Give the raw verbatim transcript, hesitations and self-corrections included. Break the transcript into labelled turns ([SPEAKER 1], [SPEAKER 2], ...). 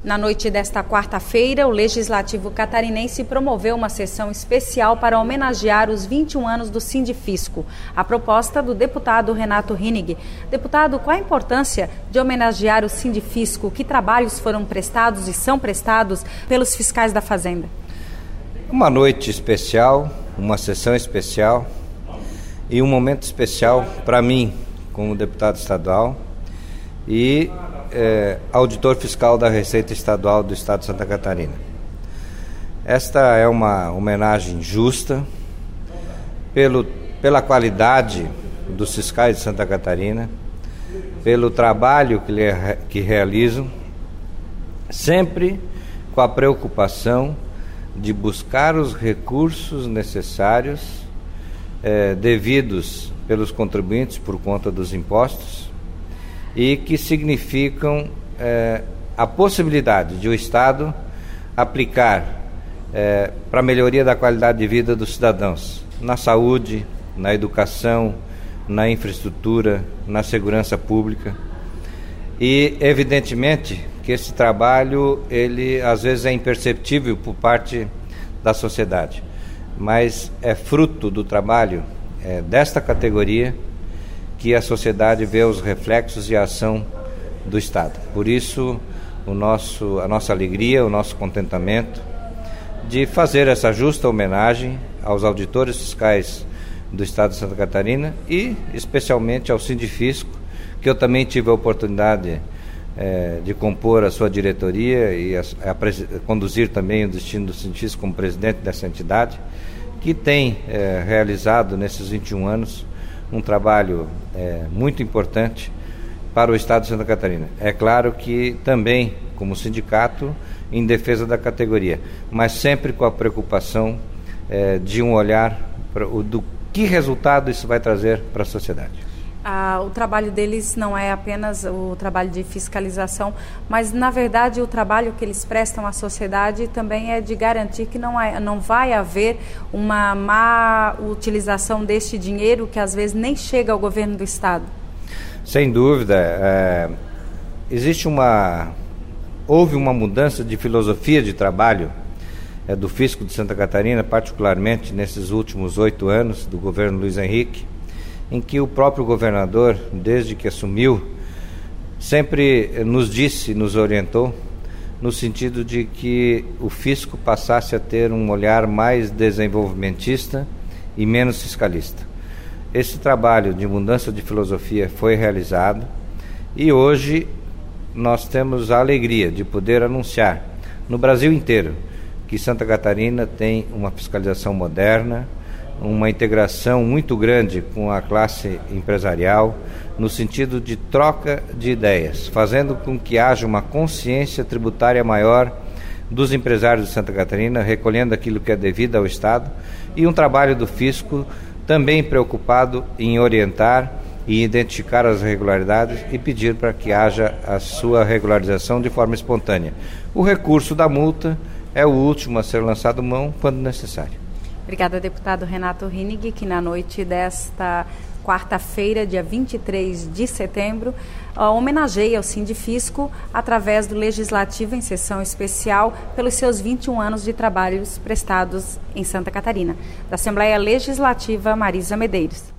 [SPEAKER 1] Na noite desta quarta-feira, o Legislativo catarinense promoveu uma sessão especial para homenagear os vinte e um anos do Sindifisco, a proposta do deputado Renato Hinig. Deputado, qual a importância de homenagear o Sindifisco? Que trabalhos foram prestados e são prestados pelos fiscais da Fazenda?
[SPEAKER 2] Uma noite especial, uma sessão especial e um momento especial para mim, como deputado estadual e É, auditor fiscal da Receita Estadual do Estado de Santa Catarina. Esta é uma homenagem justa pelo, pela qualidade dos fiscais de Santa Catarina, pelo trabalho que, que realizam, sempre com a preocupação de buscar os recursos necessários é, devidos pelos contribuintes por conta dos impostos, e que significam eh, a possibilidade de o Estado aplicar eh, para a melhoria da qualidade de vida dos cidadãos, na saúde, na educação, na infraestrutura, na segurança pública. E, evidentemente, que esse trabalho, ele às vezes é imperceptível por parte da sociedade, mas é fruto do trabalho eh, desta categoria que a sociedade vê os reflexos e a ação do Estado. Por isso, o nosso, a nossa alegria, o nosso contentamento de fazer essa justa homenagem aos auditores fiscais do Estado de Santa Catarina e especialmente ao Sindifisco, que eu também tive a oportunidade é, de compor a sua diretoria e a, a, a conduzir também o destino do Sindifisco como presidente dessa entidade, que tem é, realizado nesses vinte e um anos um trabalho é, muito importante para o Estado de Santa Catarina. É claro que também, como sindicato, em defesa da categoria, mas sempre com a preocupação é, de um olhar pra, o, do que resultado isso vai trazer para a sociedade.
[SPEAKER 1] Ah, o trabalho deles não é apenas o trabalho de fiscalização, mas, na verdade, o trabalho que eles prestam à sociedade também é de garantir que não, é, não vai haver uma má utilização deste dinheiro que, às vezes, nem chega ao governo do Estado.
[SPEAKER 2] Sem dúvida. É, existe uma... Houve uma mudança de filosofia de trabalho é, do Fisco de Santa Catarina, particularmente nesses últimos oito anos do governo Luiz Henrique, em que o próprio governador, desde que assumiu, sempre nos disse, nos orientou, no sentido de que o fisco passasse a ter um olhar mais desenvolvimentista e menos fiscalista. Esse trabalho de mudança de filosofia foi realizado e hoje nós temos a alegria de poder anunciar no Brasil inteiro que Santa Catarina tem uma fiscalização moderna, uma integração muito grande com a classe empresarial, no sentido de troca de ideias, fazendo com que haja uma consciência tributária maior dos empresários de Santa Catarina, recolhendo aquilo que é devido ao Estado, e um trabalho do fisco também preocupado em orientar e identificar as irregularidades e pedir para que haja a sua regularização de forma espontânea. O recurso da multa é o último a ser lançado mão quando necessário.
[SPEAKER 1] Obrigada, deputado Renato Hinig, que na noite desta quarta-feira, dia vinte e três de setembro, homenageia o Sindifisco através do Legislativo em sessão especial pelos seus vinte e um anos de trabalhos prestados em Santa Catarina. Da Assembleia Legislativa, Marisa Medeiros.